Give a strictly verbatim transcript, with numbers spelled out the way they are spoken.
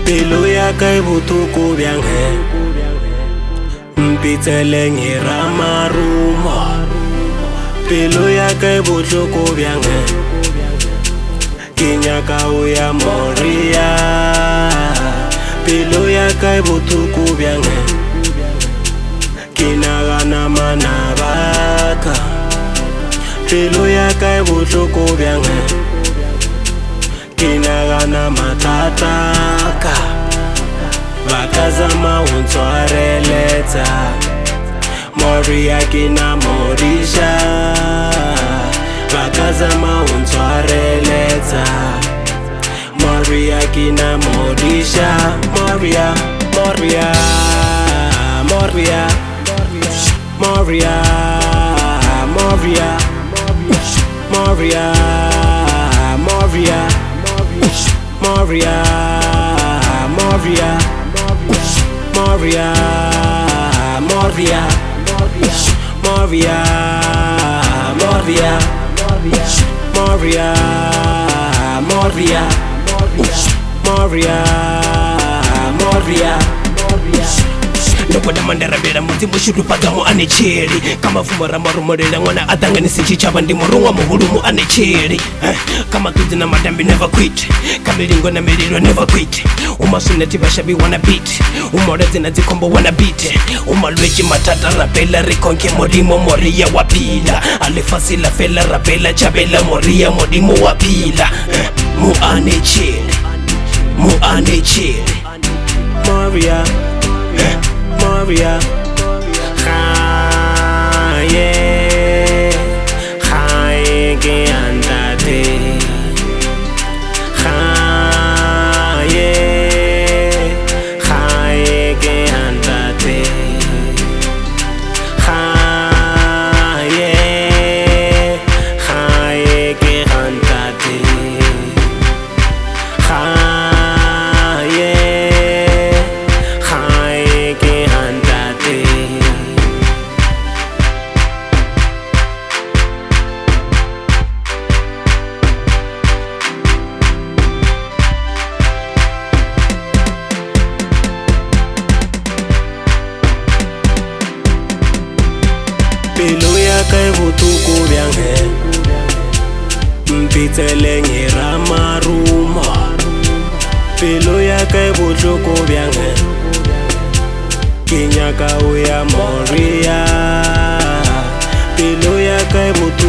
Pelo ya ka e botlhoko bjang he mpitseleng e ramarumo. Pelo ya ka e botlhoko bjang he ke nyaka o ya Moria. Pelo ya ka e botlhoko bjang he ke nagana manabaka. Pelo ya ka e botlhoko bjang he ke nagana matataka. Bakazama o ntshwareletsa Moria ke na modisha. Bakazama o ntshwareletsa Moria ke na modisha. Moria, Moria, Moria, Moria, Moria, Moria, Moria, Moria, Moria, Moria, Moria, Moria, Moria, Moria, Moria, Moria, Moria. Nobona mandara bera muti mushudu pagamu ane cheri kama fumara marumorela ngwana atanganisi chichaba ndi murungwa muhulumu ane cheri eh, kama tuzi na madambi never quit kamilingo na mililo never quit umasuneti bashabi wana beat umorezi na zikombo wana beat umalweji matata rapela rikonke modimo Moria wapila alifasila fela rapela chabela Moria modimo wapila eh, mu ane cheri mu ane cheri Moria eh, Moria, Chaye, Chaye ke andate, Chaye, Chaye ke andate, Chaye, Chaye ke andate, Chaye. Pelo ya ka e botlhoko bjang he mpitseleng e ramarumo. Pelo ya ka e botlhoko bjang he ke nyaka o ya Moria. Pelo ya ka e botlhoko